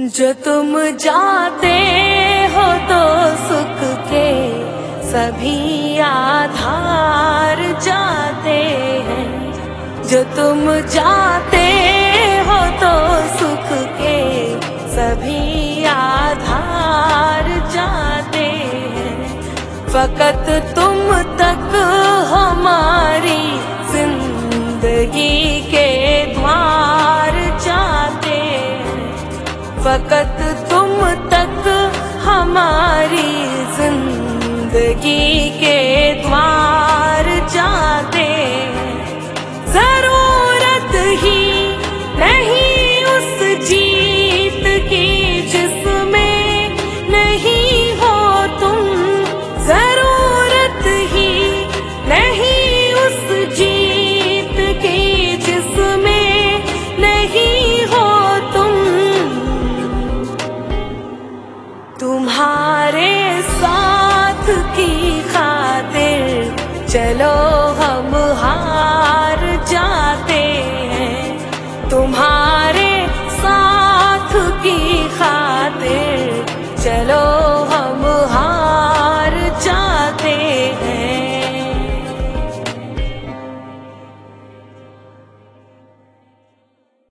जो तुम जाते हो तो सुख के सभी आधार जाते हैं। जो तुम जाते हो तो सुख के सभी आधार जाते हैं। फकत तुम तक हमारी जिंदगी के द्वार जाते हैं। फकत तुम तक हमारी जिंदगी के द्वार जाते हैं। जरूरत ही नहीं उस जीत की जिसमें नहीं हो तुम। जरूरत ही नहीं उस जीत की जिसमें नहीं हो तुम। तुम्हारे साथ की खातिर चलो